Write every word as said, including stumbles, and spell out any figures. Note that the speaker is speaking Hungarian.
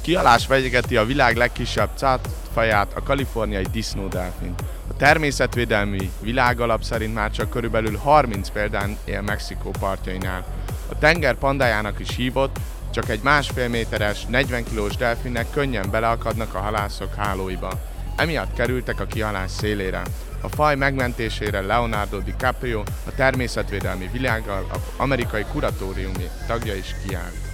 kihalás fenyegeti a világ legkisebb cápfaját, a kaliforniai disznódelfint. A természetvédelmi világalap szerint már csak körülbelül harminc példán él Mexikó partjainál. A tenger pandájának is hívott, csak egy másfél méteres, negyven kilós delfinnek könnyen beleakadnak a halászok hálóiba. Emiatt kerültek a kihalás szélére. A faj megmentésére Leonardo DiCaprio, a természetvédelmi világalap amerikai kuratóriumi tagja is kiállt.